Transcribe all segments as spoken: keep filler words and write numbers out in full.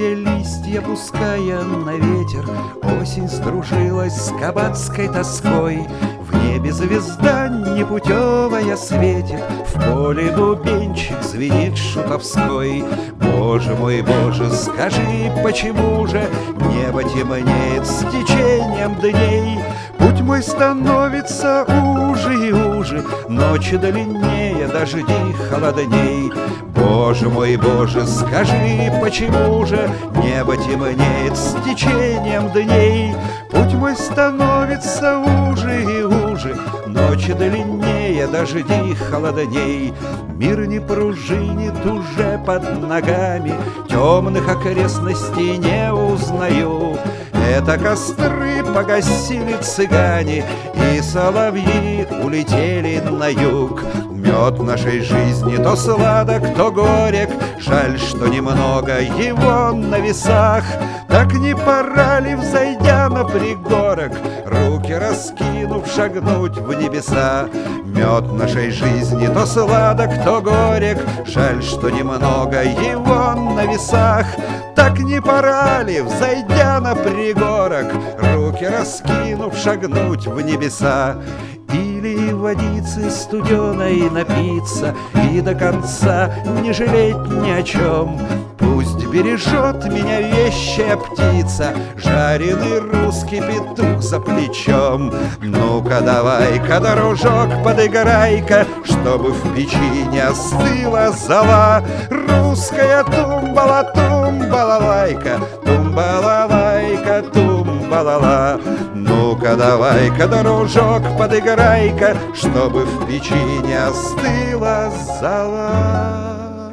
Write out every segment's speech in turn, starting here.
Желтые листья пуская на ветер, осень сдружилась с кабацкой тоской. В небе звезда непутевая светит, в поле бубенчик звенит шутовской. Боже мой, Боже, скажи, почему же небо темнеет с течением дней? Путь мой становится уже и уже, ночи длиннее, дожди холодней. Боже мой, Боже, скажи, почему же небо темнеет с течением дней? Путь мой становится уже и уже, ночи длиннее, дожди холодней. Мир не пружинит уже под ногами, темных окрестностей не узнаю. Это костры погасили цыгане, и соловьи улетели на юг. Мед нашей жизни то сладок, то горек, жаль, что немного его на весах. Так не пора ли, взойдя на пригорок, руки раскинув, шагнуть в небеса? Мед нашей жизни то сладок, то горек, жаль, что немного его на весах. Так не пора ли, взойдя на пригорок, руки раскинув, шагнуть в небеса? Или водицы студеной напиться и до конца не жалеть ни о чем? Пусть бережет меня вещая птица, жареный русский петух за плечом. Ну-ка давай-ка, дружок, подыграй-ка, чтобы в печи не остыла зола. Русская тумбала, тумбалалайка, тумбалалайка, тумбалала. Ну-ка давай-ка, дружок, подыграй-ка, чтобы в печи не остыла зола.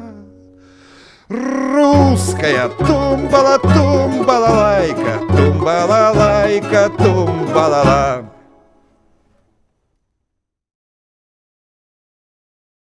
Русская тумбала, тумбалалайка, тумбалалайка, тумбалала.